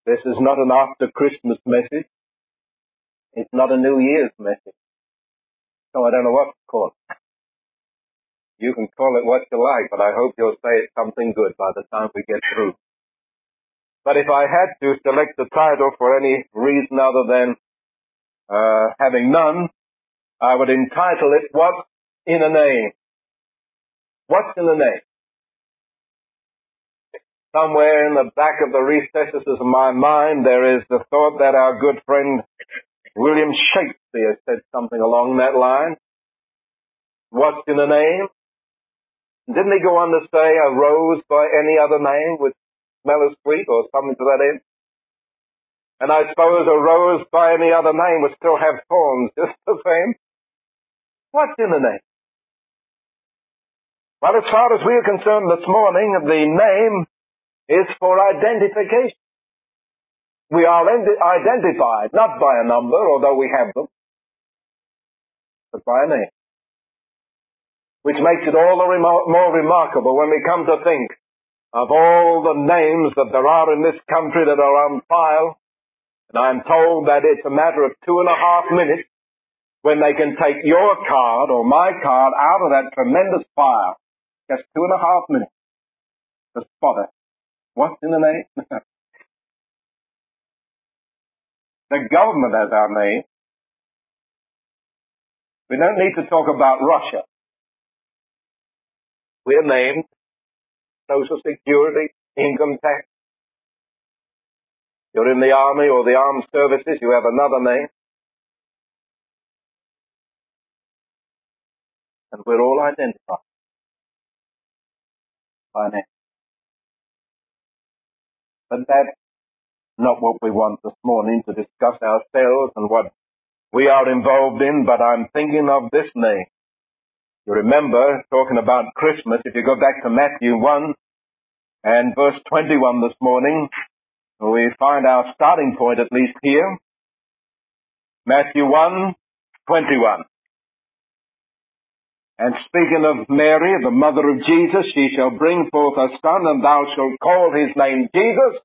This is not an after Christmas message. It's not a New Year's message. So I don't know what to call it. You can call it what you like, but I hope you'll say it's something good by the time we get through. But if I had to select the title for any reason other than having none, I would entitle it, What's in a Name? What's in a name? Somewhere in the back of the recesses of my mind, there is the thought that our good friend William Shakespeare said something along that line. What's in a name? Didn't he go on to say a rose by any other name would smell as sweet, or something to that end? And I suppose a rose by any other name would still have thorns just the same. What's in a name? Well, as far as we are concerned this morning, the name is for identification. We are identified, not by a number, although we have them, but by a name. Which makes it all the more remarkable when we come to think of all the names that there are in this country that are on file. And I'm told that it's a matter of 2.5 minutes when they can take your card or my card out of that tremendous file. Just 2.5 minutes to spot it. What's in the name? The government has our name. We don't need to talk about Russia. We're named Social Security, income tax. You're in the Army or the Armed Services, you have another name. And we're all identified by name. But that's not what we want this morning to discuss ourselves and what we are involved in, but I'm thinking of this name. You remember, talking about Christmas, if you go back to Matthew 1 and verse 21 this morning, we find our starting point at least here. Matthew 1:21. And speaking of Mary, the mother of Jesus, she shall bring forth a son, and thou shalt call his name Jesus,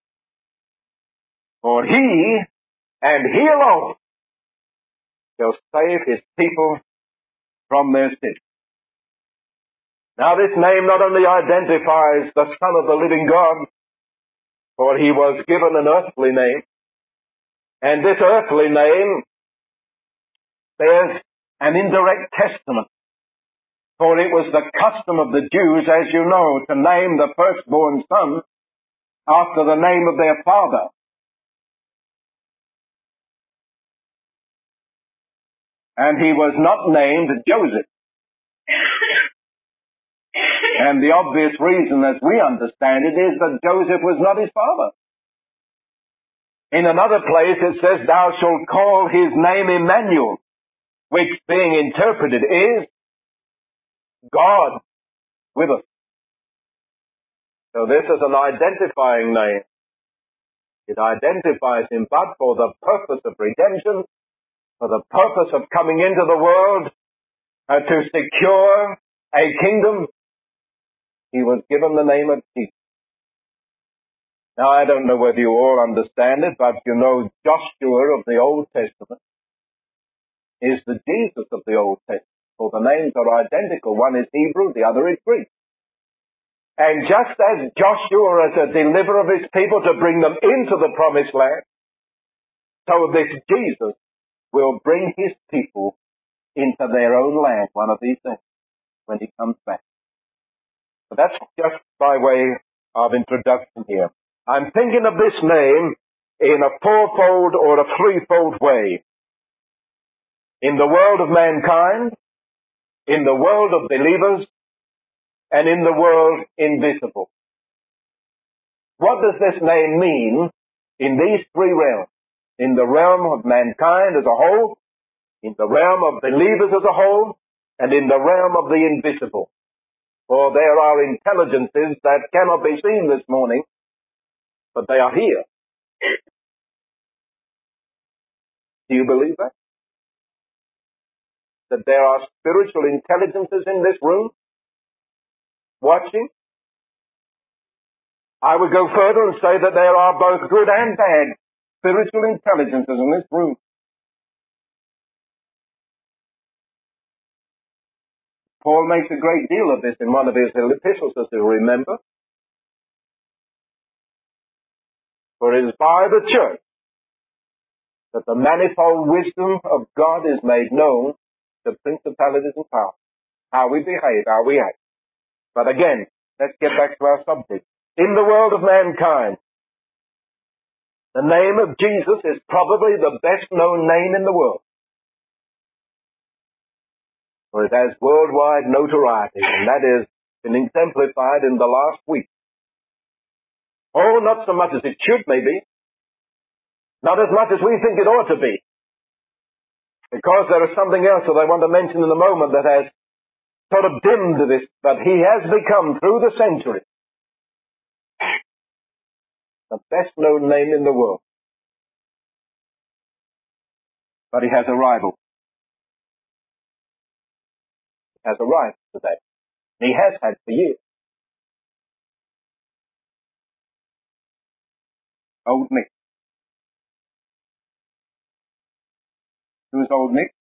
for he, and he alone, shall save his people from their sins. Now this name not only identifies the Son of the living God, for he was given an earthly name, and this earthly name bears an indirect testament. For it was the custom of the Jews, as you know, to name the firstborn son after the name of their father. And he was not named Joseph. And the obvious reason, as we understand it, is that Joseph was not his father. In another place it says, thou shalt call his name Emmanuel, which being interpreted is God with us. So this is an identifying name. It identifies him, but for the purpose of redemption, for the purpose of coming into the world to secure a kingdom, he was given the name of Jesus. Now I don't know whether you all understand it, but you know Joshua of the Old Testament is the Jesus of the Old Testament. For the names are identical. One is Hebrew, the other is Greek. And just as Joshua is a deliverer of his people to bring them into the promised land, so this Jesus will bring his people into their own land one of these days when he comes back. But that's just by way of introduction here. I'm thinking of this name in a fourfold or a threefold way. In the world of mankind, in the world of believers, and in the world invisible. What does this name mean in these three realms? In the realm of mankind as a whole, in the realm of believers as a whole, and in the realm of the invisible. For there are intelligences that cannot be seen this morning, but they are here. Do you believe that? That there are spiritual intelligences in this room, watching? I would go further and say that there are both good and bad spiritual intelligences in this room. Paul makes a great deal of this in one of his epistles, as you remember. For it is by the church that the manifold wisdom of God is made known to principalities and powers. How we behave, how we act. But again, let's get back to our subject. In the world of mankind, the name of Jesus is probably the best known name in the world. For it has worldwide notoriety, and that has been exemplified in the last week. Oh, not so much as it should, maybe. Not as much as we think it ought to be. Because there is something else that I want to mention in a moment that has sort of dimmed this, but he has become, through the centuries, the best known name in the world. But he has a rival. He has a rival today. And he has had for years. Old Nick. Who is Old Nick?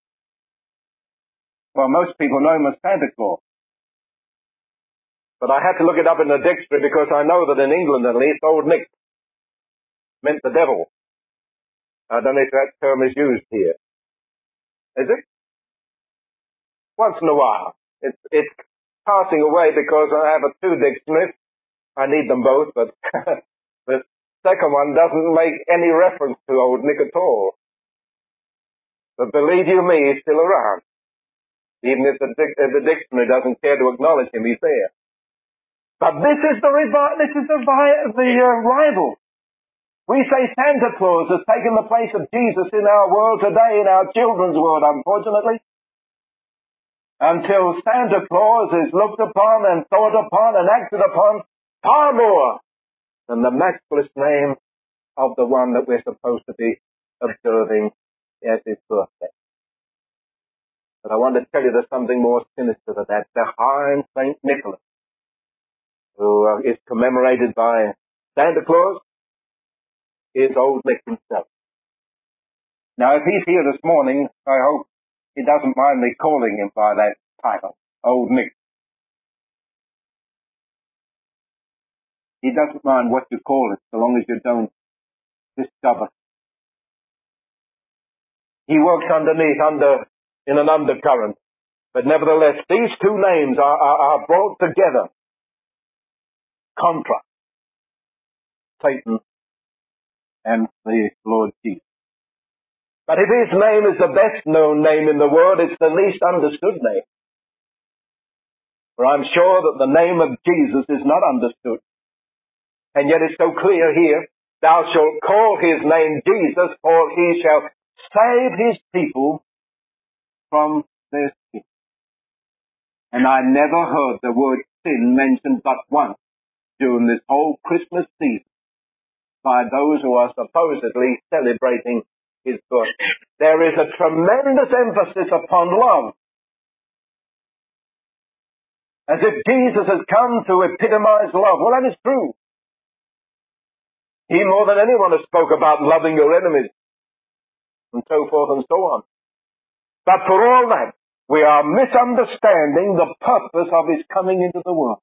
Well, most people know him as Santa Claus. But I had to look it up in the dictionary because I know that in England, at least, Old Nick meant the devil. I don't know if that term is used here. Is it? Once in a while. It's passing away because I have two dictionaries. I need them both, but the second one doesn't make any reference to Old Nick at all. But believe you me, he's still around. Even if the dictionary doesn't care to acknowledge him, he's there. But this is the rival. We say Santa Claus has taken the place of Jesus in our world today, in our children's world, unfortunately. Until Santa Claus is looked upon and thought upon and acted upon far more than the matchless name of the one that we're supposed to be observing as his birthday. But I want to tell you there's something more sinister than that. Behind St. Nicholas, who is commemorated by Santa Claus, is Old Nick himself. Now, if he's here this morning, I hope he doesn't mind me calling him by that title, Old Nick. He doesn't mind what you call it, so long as you don't discover. He works in an undercurrent. But nevertheless, these two names are brought together. Contra Satan and the Lord Jesus. But if his name is the best known name in the world, it's the least understood name. For I'm sure that the name of Jesus is not understood. And yet it's so clear here, thou shalt call his name Jesus, for he shall save his people from their sin. And I never heard the word sin mentioned but once during this whole Christmas season by those who are supposedly celebrating his birth. There is a tremendous emphasis upon love. As if Jesus has come to epitomize love. Well, that is true. He more than anyone has spoke about loving your enemies and so forth and so on. But for all that, we are misunderstanding the purpose of his coming into the world.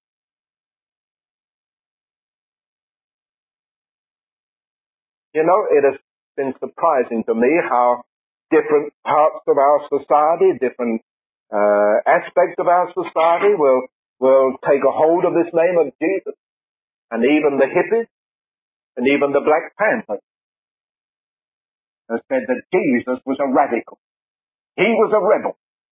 You know, it has been surprising to me how different parts of our society, different aspects of our society will take a hold of this name of Jesus. And even the hippies and even the Black Panthers have said that Jesus was a radical. He was a rebel.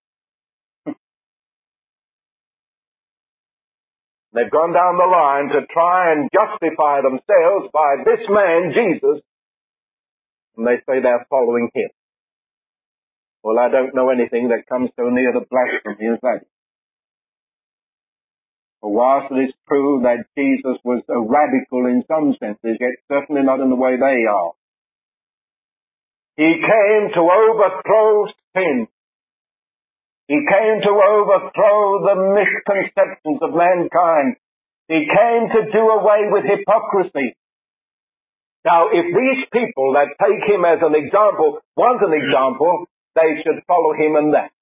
They've gone down the line to try and justify themselves by this man, Jesus, and they say they're following him. Well, I don't know anything that comes so near the blasphemy as that. For whilst it is true that Jesus was a radical in some senses, yet certainly not in the way they are. He came to overthrow sin. He came to overthrow the misconceptions of mankind He came to do away with hypocrisy. Now, if these people that take him as an example want an example, they should follow him in that.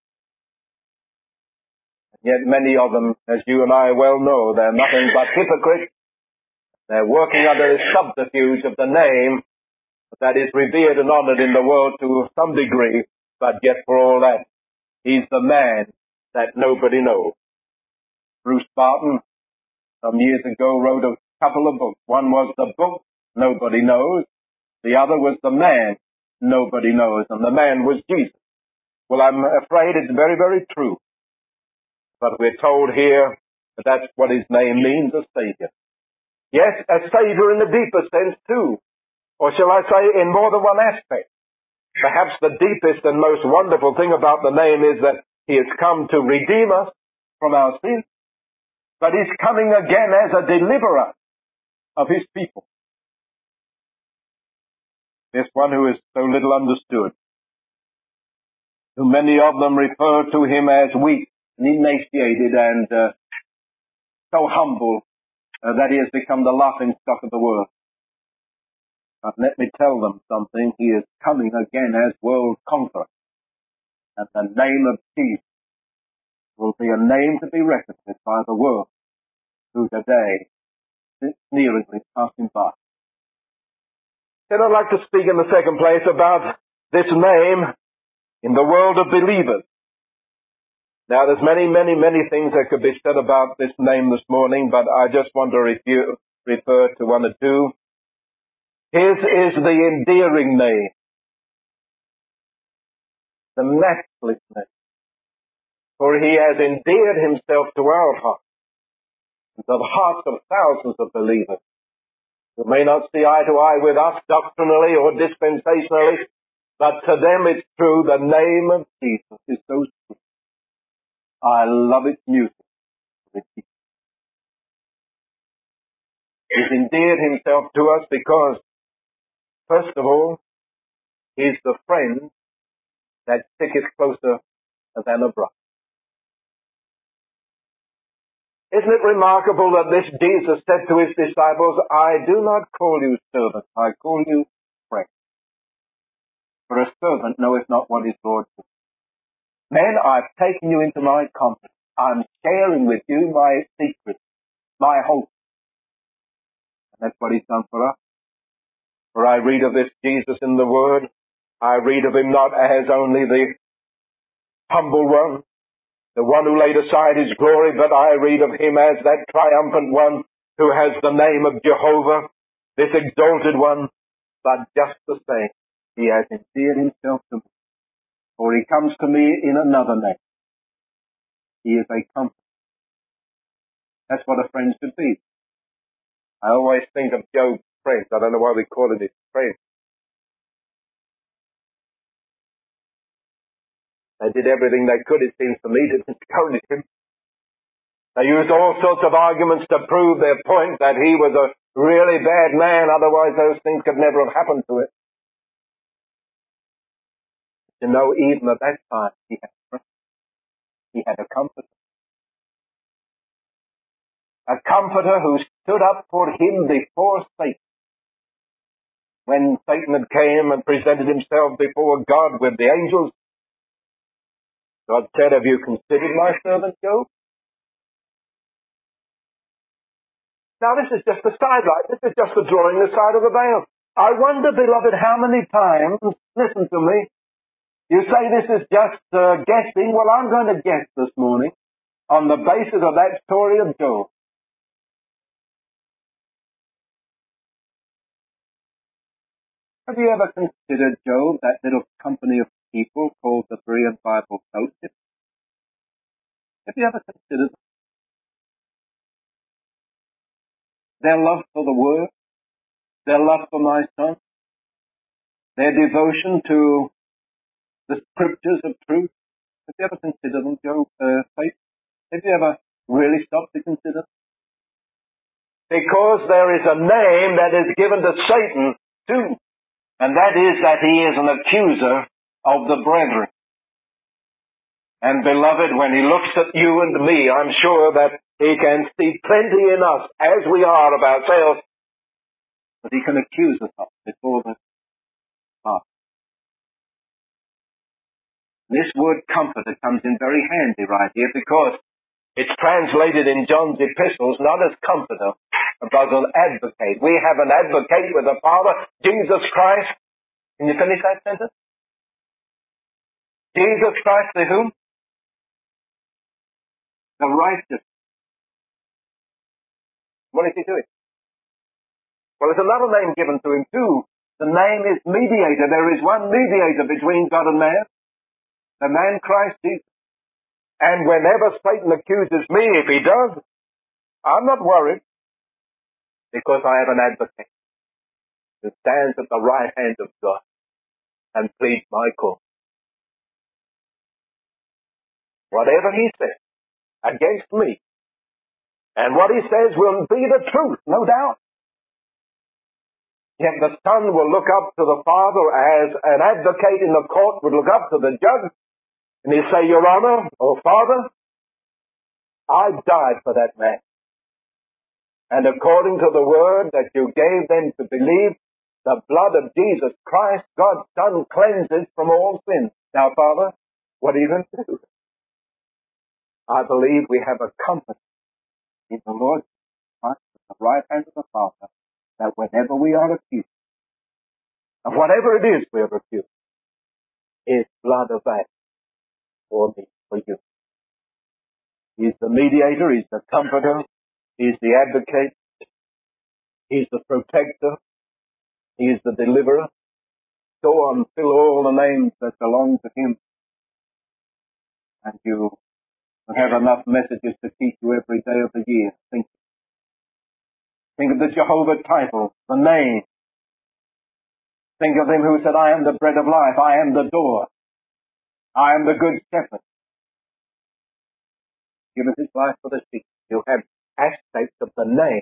Yet many of them, as you and I well know, they're nothing but hypocrites. They're working under the subterfuge of the name that is revered and honored in the world to some degree, but yet for all that, he's the man that nobody knows. Bruce Barton, some years ago, wrote a couple of books. One was the book nobody knows. The other was the man nobody knows. And the man was Jesus. Well, I'm afraid it's very, very true. But we're told here that that's what his name means, a Savior. Yes, a Savior in the deeper sense too. Or shall I say in more than one aspect. Perhaps the deepest and most wonderful thing about the name is that he has come to redeem us from our sins. But he's coming again as a deliverer of his people. This one who is so little understood, who many of them refer to him as weak and emaciated and so humble that he has become the laughing stock of the world. But let me tell them something. He is coming again as world conqueror. And the name of Jesus will be a name to be reckoned with by the world who today sits sneeringly passing by. Then I'd like to speak in the second place about this name in the world of believers. Now there's many, many, many things that could be said about this name this morning, but I just want to refer to one or two. His is the endearing name, the matchless name, for he has endeared himself to our hearts, and to the hearts of thousands of believers who may not see eye to eye with us doctrinally or dispensationally, but to them it's true, the name of Jesus is so sweet. I love its music. He's endeared himself to us because, first of all, he's the friend that sticketh closer than a brother. Isn't it remarkable that this Jesus said to his disciples, I do not call you servants, I call you friends. For a servant knoweth not what his Lord doeth. Men, I've taken you into my confidence. I'm sharing with you my secrets, my hope. And that's what he's done for us. For I read of this Jesus in the Word. I read of him not as only the humble one, the one who laid aside his glory, but I read of him as that triumphant one who has the name of Jehovah, this exalted one. But just the same, he has endeared himself to me. For he comes to me in another name. He is a comfort. That's what a friend should be. I always think of Job's friends. I don't know why we call it his friends. They did everything they could, it seems to me, to discourage him. They used all sorts of arguments to prove their point that he was a really bad man, otherwise those things could never have happened to him. You know, even at that time, he had a comforter. A comforter who stood up for him before Satan. When Satan had came and presented himself before God with the angels, God said, have you considered my servant Job? Now this is just a sidelight. This is just the drawing aside of the veil. I wonder, beloved, how many times, listen to me, you say this is just guessing. Well, I'm going to guess this morning on the basis of that story of Job. Have you ever considered, Job, that little company of people called the Berean Bible Fellowship? Have you ever considered their love for the Word, their love for my son, their devotion to the Scriptures of truth? Have you ever considered them, Job, faith? Have you ever really stopped to consider? Because there is a name that is given to Satan too, and that is that he is an accuser of the brethren. And beloved, when he looks at you and me, I'm sure that He can see plenty in us as we are of ourselves, but he can accuse us of before the Father. This word comforter comes in very handy right here because it's translated in John's epistles not as comforter, but as an advocate. We have an advocate with the Father, Jesus Christ. Can you finish that sentence? Jesus Christ, the whom? The righteous. What is he doing? Well, there's another name given to him too. The name is mediator. There is one mediator between God and man, the man Christ Jesus. And whenever Satan accuses me, if he does, I'm not worried because I have an advocate who stands at the right hand of God and pleads my cause. Whatever he says against me, and what he says will be the truth, no doubt. Yet the Son will look up to the Father as an advocate in the court would look up to the judge, and he'll say, Your Honor, or Father, I died for that man. And according to the word that you gave them to believe, the blood of Jesus Christ, God's Son, cleanses from all sin. Now, Father, what are you going to do? I believe we have a comfort in the Lord Christ at the right hand of the Father, that whenever we are accused, and whatever it is we are accused, His blood avails for me, for you. He's the mediator, He's the comforter, He's the advocate, He's the protector, He's the deliverer. Go on, fill all the names that belong to Him, and you will have enough messages to keep you every day of the year. Think of the Jehovah title, the name. Think of Him who said, I am the bread of life, I am the door, I am the good shepherd. Give us His life for the sheep. You have aspects of the name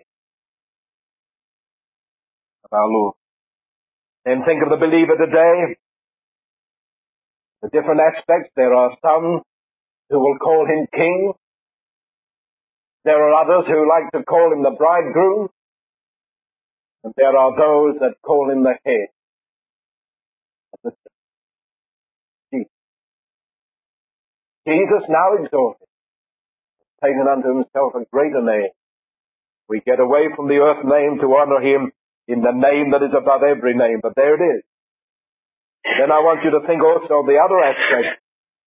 of our Lord. Then think of the believer today. The different aspects. There are some who will call Him King. There are others who like to call Him the bridegroom. And there are those that call Him the head of the church. Jesus now exalted, taken unto Himself a greater name. We get away from the earth name to honor Him in the name that is above every name. But there it is. And then I want you to think also of the other aspect.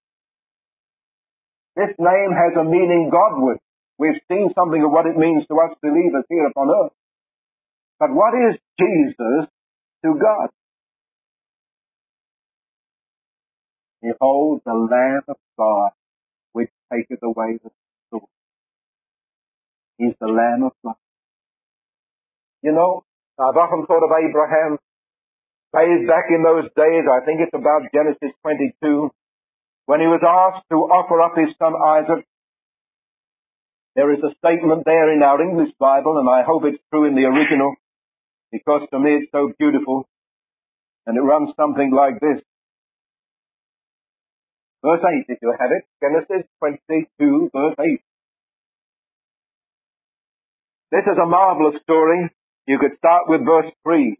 This name has a meaning Godward. We've seen something of what it means to us believers here upon earth. But what is Jesus to God? Behold, the Lamb of God, which taketh away the sin. He's the Lamb of God. You know, I've often thought of Abraham, way back in those days, I think it's about Genesis 22, when he was asked to offer up his son Isaac. There is a statement there in our English Bible, and I hope it's true in the original, because to me it's so beautiful, and it runs something like this. Verse 8, if you have it, Genesis 22, verse 8. This is a marvelous story. You could start with verse 3.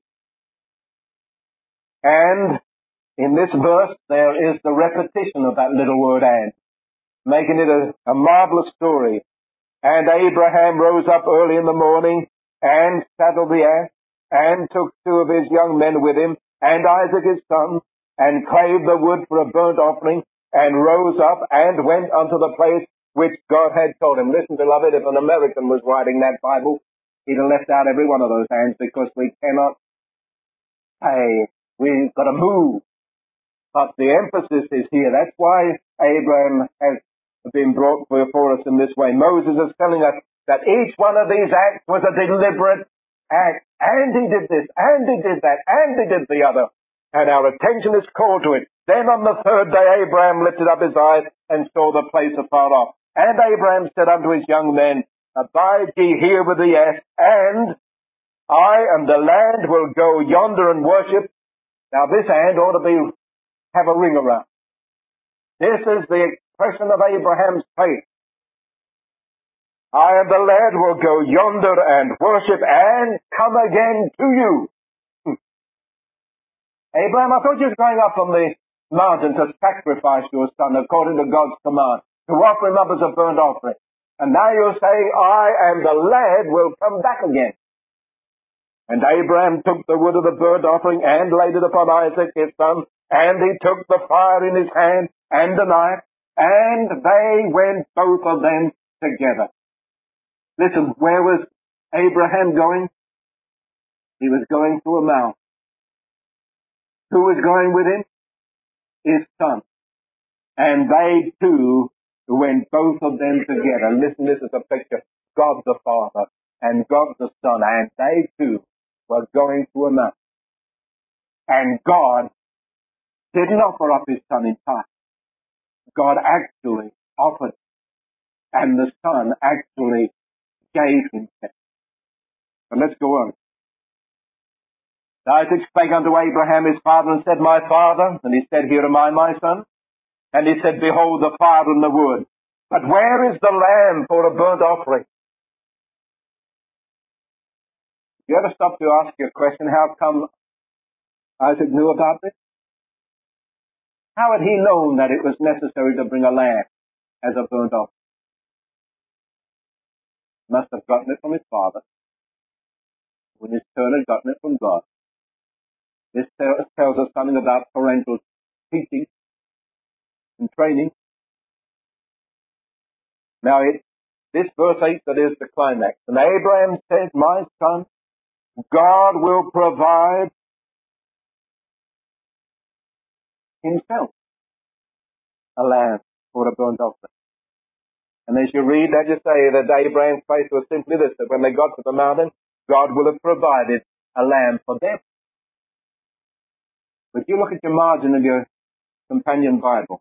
And in this verse, there is the repetition of that little word and, making it a marvelous story. And Abraham rose up early in the morning and saddled the ass and took two of his young men with him and Isaac his son and clave the wood for a burnt offering and rose up and went unto the place which God had told him. Listen, beloved, if an American was writing that Bible, he'd have left out every one of those hands because we cannot say, we've got to move. But the emphasis is here. That's why Abraham has been brought before us in this way. Moses is telling us that each one of these acts was a deliberate act. And he did this, and he did that, and he did the other. And our attention is called to it. Then on the third day Abraham lifted up his eyes and saw the place afar off. And Abraham said unto his young men, Abide ye here with the ass, and I and the lad will go yonder and worship. Now this and ought to have a ring around. This is the expression of Abraham's faith. I and the lad will go yonder and worship and come again to you. Abraham, I thought you were going up on the mountain to sacrifice your son according to God's command, to offer him up as a burnt offering. And now you're saying, I and the lad will come back again. And Abraham took the wood of the burnt offering and laid it upon Isaac his son, and he took the fire in his hand and the knife, and they went both of them together. Listen, where was Abraham going? He was going to a mount. Who was going with him? His son. And they two went both of them together. Listen, this is a picture. God the Father and God the Son, and they two were going to a mount. And God didn't offer up his son in time. God actually offered, and the son actually gave himself. But let's go on. Isaac spake unto Abraham his father and said, My father. And he said, Here am I, my son. And he said, Behold the fire and the wood. But where is the lamb for a burnt offering? You ever stop to ask your question, how come Isaac knew about this? How had he known that it was necessary to bring a lamb as a burnt offering? Must have gotten it from his father. When his turn had gotten it from God. This tells us something about parental teaching and training. Now, this verse 8 that is the climax. And Abraham said, My son, God will provide himself a lamb for a burnt offering. And as you read that, you say that Abraham's faith was simply this, that when they got to the mountain, God will have provided a lamb for them. But you look at your margin of your companion Bible.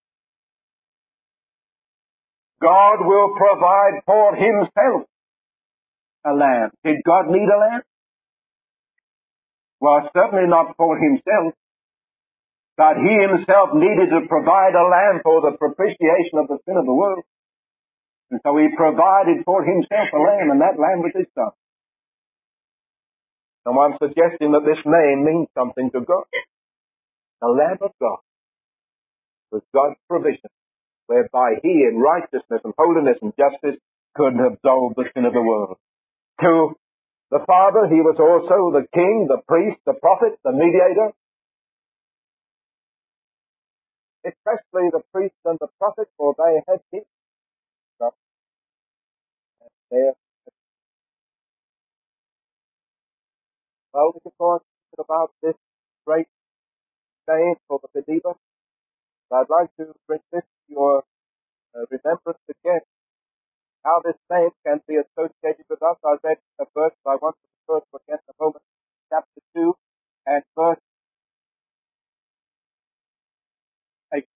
God will provide for himself a lamb. Did God need a lamb? Well, certainly not for himself. But he himself needed to provide a lamb for the propitiation of the sin of the world. And so he provided for himself a lamb, and that lamb was his son. So I'm suggesting that this name means something to God. The Lamb of God was God's provision, whereby he in righteousness and holiness and justice could absolve the sin of the world. To the Father, he was also the king, the priest, the prophet, the mediator. Especially the priest and the prophet, for they had his son. And there, well, we can go on about this great name for the believer. I'd like to bring this to your remembrance again, how this name can be associated with us. I read a verse, I want to refer to again in a moment, chapter 2 and verse 8.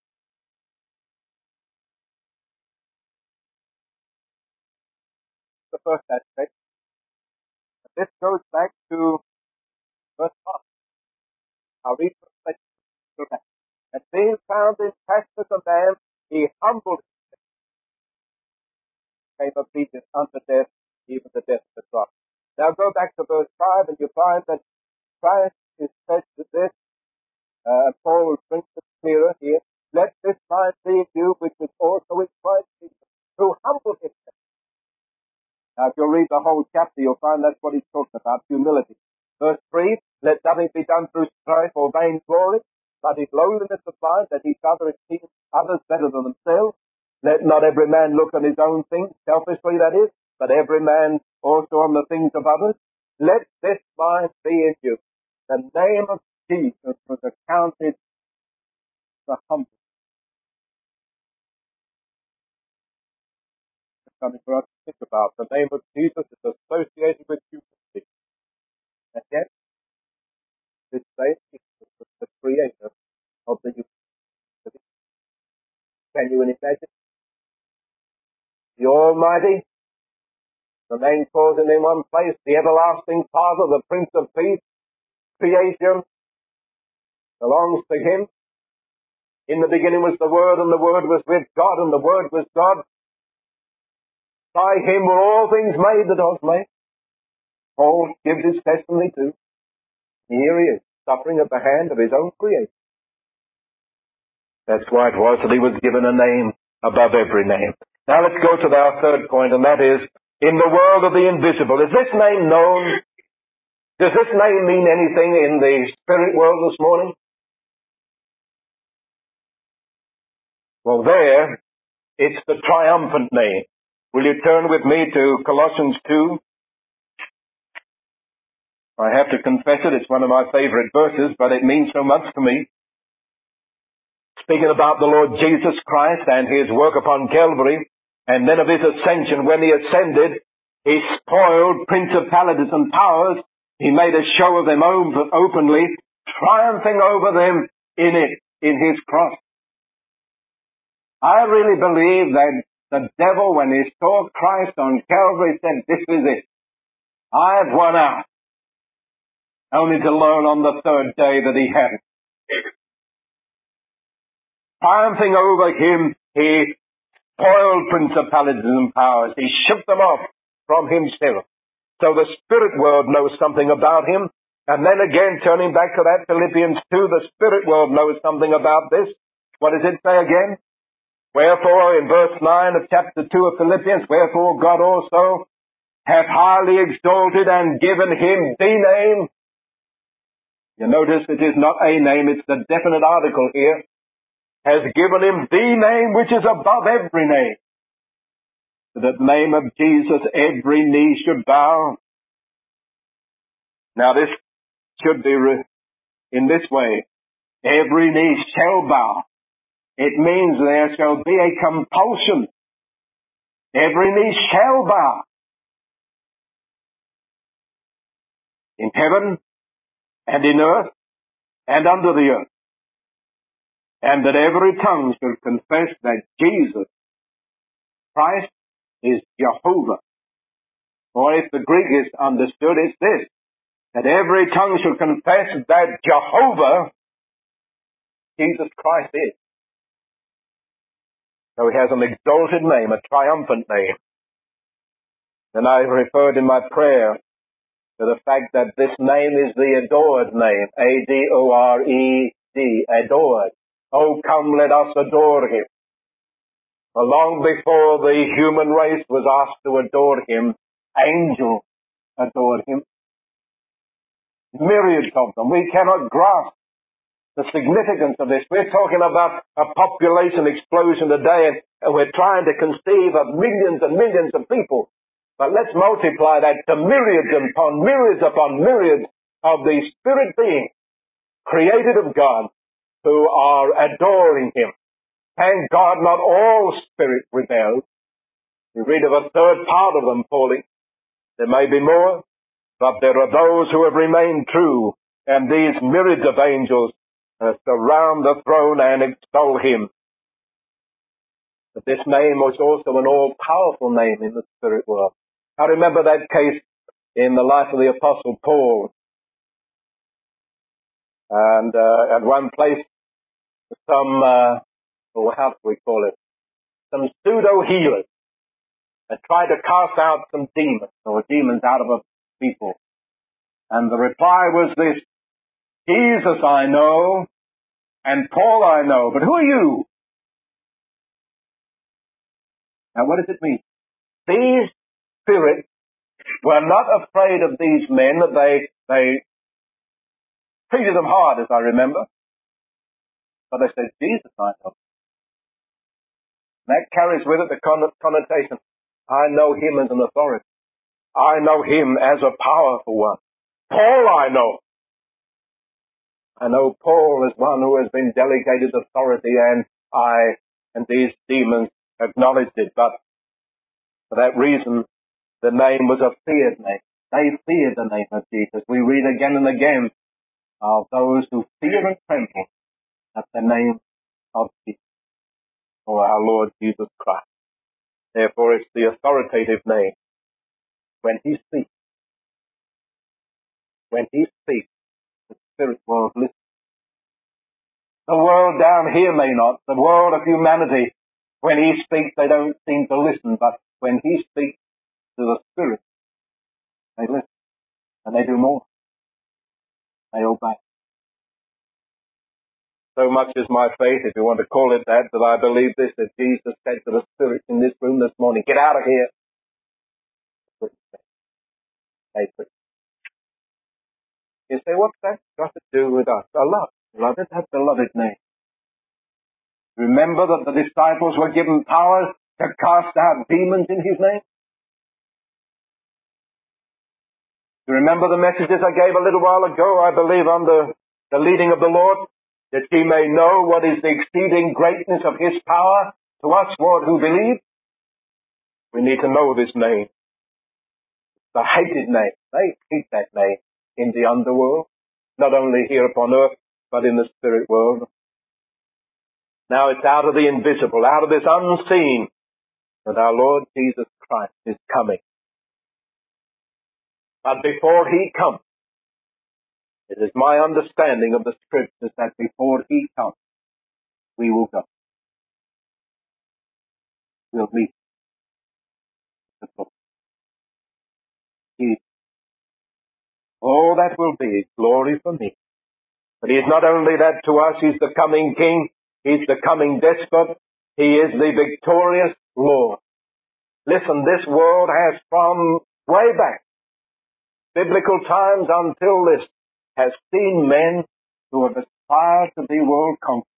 The first aspect. This goes back to verse 1. I'll read from that. And being found in fastness of man, he humbled himself, became obedient unto death, even the death of the cross. Now go back to verse 5 and you find that Christ is said to this, Paul brings it clearer here, let this mind be in you, which is also in Christ Jesus, who humbled himself. Now if you'll read the whole chapter, you'll find that's what he's talking about, humility. Verse 3, let nothing be done through strife or vain glory, but in lowliness of mind, that each other esteem others better than themselves. Let not every man look on his own things, selfishly that is, but every man also on the things of others. Let this mind be in you. The name of Jesus was accounted the humble. It's something for us to think about. The name of Jesus is associated with humility. And yet, this same Jesus was the creator of the universe. Can you imagine? The Almighty, the name calls him in one place, the everlasting Father, the Prince of Peace, creation belongs to him. In the beginning was the Word, and the Word was with God, and the Word was God. By him were all things made that was made. Paul gives his testimony too. Here he is, suffering at the hand of his own creator. That's why it was that he was given a name above every name. Now let's go to our third point, and that is, in the world of the invisible. Is this name known? Does this name mean anything in the spirit world this morning? Well, there, it's the triumphant name. Will you turn with me to Colossians 2? I have to confess it, it's one of my favorite verses, but it means so much to me. Speaking about the Lord Jesus Christ and his work upon Calvary, and then of his ascension, when he ascended, he spoiled principalities and powers. He made a show of them openly, triumphing over them in his cross. I really believe that the devil, when he saw Christ on Calvary, said, this is it. I've won out. Only to learn on the third day that he hadn't. Triumphing over him, he spoiled principalities and powers. He shook them off from himself. So the spirit world knows something about him. And then again, turning back to that Philippians 2, the spirit world knows something about this. What does it say again? Wherefore, in verse 9 of chapter 2 of Philippians, wherefore God also hath highly exalted and given him the name. You notice it is not a name, it's the definite article here. Has given him the name which is above every name. To the name of Jesus every knee should bow. Now this should be in this way. Every knee shall bow. It means there shall be a compulsion. Every knee shall bow. In heaven and in earth and under the earth. And that every tongue should confess that Jesus Christ is Jehovah. Or if the Greek is understood, it's this. That every tongue should confess that Jehovah, Jesus Christ is. So he has an exalted name, a triumphant name. And I referred in my prayer to the fact that this name is the adored name. A-D-O-R-E-D, adored. Oh, come, let us adore him. For long before the human race was asked to adore him, angels adored him. Myriads of them. We cannot grasp the significance of this. We're talking about a population explosion today, and we're trying to conceive of millions and millions of people. But let's multiply that to myriads upon myriads upon myriads of the spirit beings created of God who are adoring him. Thank God not all spirit rebelled. We read of a third part of them falling. There may be more, but there are those who have remained true, and these myriads of angels surround the throne and extol him. But this name was also an all-powerful name in the spirit world. I remember that case in the life of the Apostle Paul. And at one place, some, how do we call it? Some pseudo-healers had tried to cast out some demons, or demons out of a people. And the reply was this: Jesus I know, and Paul I know, but who are you? Now what does it mean? These spirits were not afraid of these men, that they treated them hard, as I remember. But they said, Jesus I know. That carries with it the connotation, I know him as an authority. I know him as a powerful one. Paul I know. I know Paul as one who has been delegated authority, and these demons acknowledged it. But for that reason, the name was a feared name. They feared the name of Jesus. We read again and again of those who fear and tremble at the name of Jesus, or our Lord Jesus Christ. Therefore, it's the authoritative name. When he speaks, the spirit world listens. The world down here may not. The world of humanity, when he speaks, they don't seem to listen. But when He speaks to the Spirit, they listen, and they do more. They obey. So much is my faith, if you want to call it that I believe this, that Jesus said to the Spirit in this room this morning, get out of here. They quit. You say, what's that got to do with us? A love. Beloved, that beloved name. Remember that the disciples were given power to cast out demons in His name? You remember the messages I gave a little while ago, I believe, under the leading of the Lord? That ye may know what is the exceeding greatness of His power to us, Lord, who believe. We need to know this name. The hated name. They hate that name in the underworld. Not only here upon earth, but in the spirit world. Now it's out of the invisible, out of this unseen, that our Lord Jesus Christ is coming. But before He comes, it is my understanding of the Scriptures that before He comes, we will go. We'll meet the Lord. All that will be glory for me. But He's not only that to us, He's the coming King, He's the coming despot, He is the victorious Lord. Listen, this world has from way back, biblical times until this, has seen men who have aspired to be world conquerors.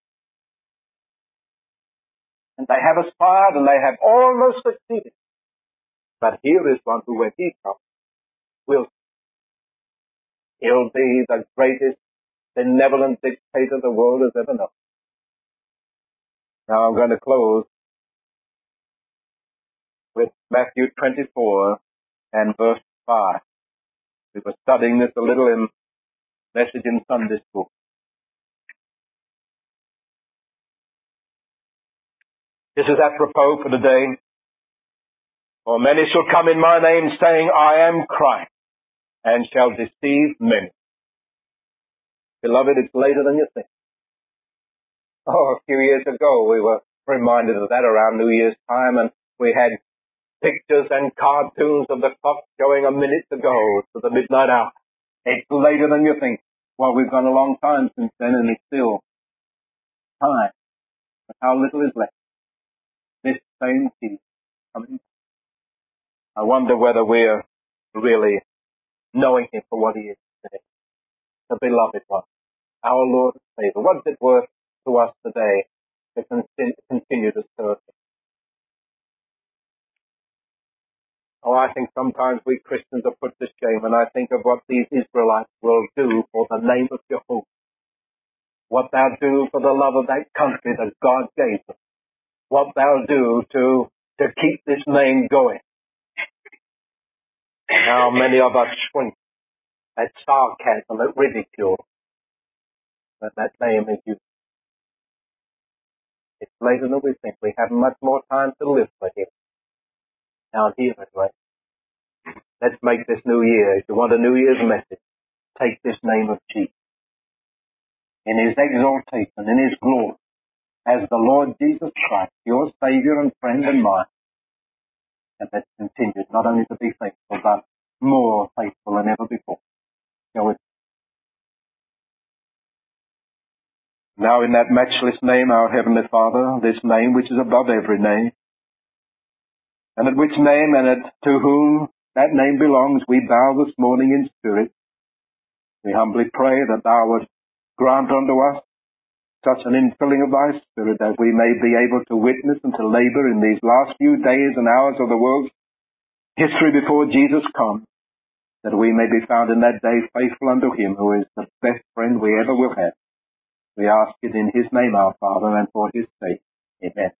And they have aspired and they have almost succeeded. But here is one who, when He comes, He'll be the greatest benevolent dictator the world has ever known. Now I'm going to close with Matthew 24 and verse 5. We were studying this a little in Message in Sunday School. This is apropos for today. For many shall come in my name, saying, I am Christ, and shall deceive many. Beloved, it's later than you think. Oh, a few years ago, we were reminded of that around New Year's time, and we had pictures and cartoons of the clock going a minute to go to the midnight hour. It's later than you think. Well, we've gone a long time since then, and it's still time. But how little is left. This same King coming. I wonder whether we're really knowing Him for what He is today. The beloved one. Our Lord and Savior. What's it worth to us today to continue to serve Him? Oh, I think sometimes we Christians are put to shame, and I think of what these Israelites will do for the name of Jehovah. What they'll do for the love of that country that God gave them. What they'll do to keep this name going. How many of us shrink at sarcasm, at ridicule, that that name is used. It's later than we think. We have much more time to live for Him. Now here anyway. Let's make this New Year. If you want a New Year's message, take this name of Jesus. In His exaltation, in His glory, as the Lord Jesus Christ, your Savior and friend and mine. And let's continue not only to be faithful, but more faithful than ever before. Go with me. Now in that matchless name, our Heavenly Father, this name which is above every name, and at which name and at to whom that name belongs, we bow this morning in spirit. We humbly pray that Thou would grant unto us such an infilling of Thy Spirit that we may be able to witness and to labor in these last few days and hours of the world's history before Jesus comes, that we may be found in that day faithful unto Him who is the best friend we ever will have. We ask it in His name, our Father, and for His sake. Amen.